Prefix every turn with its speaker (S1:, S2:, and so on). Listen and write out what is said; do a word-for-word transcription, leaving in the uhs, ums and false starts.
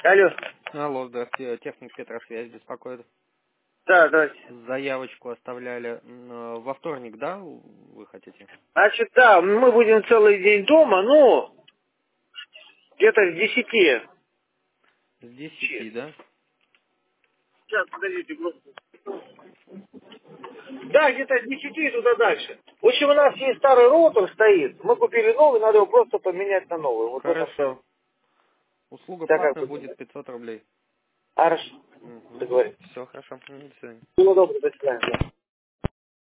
S1: Алло.
S2: Алло, здравствуйте, техник Петросвязь беспокоит.
S1: Да, здрасте.
S2: Заявочку оставляли м, во вторник, да, вы хотите?
S1: Значит, да, мы будем целый день дома, ну, где-то с десяти.
S2: С десяти, да?
S1: Сейчас, подождите, просто. Да, где-то с десяти и туда дальше. В общем, у нас есть старый роутер стоит. Мы купили новый, надо его просто поменять на новый. Вот в этом вся,
S2: Хорошо. Услуга
S1: вся как
S2: платная
S1: бы.
S2: будет пятьсот рублей.
S1: Хорошо.
S2: Угу.
S1: Договорились.
S2: Все хорошо. М, До свидания.
S1: Всего доброго, до свидания.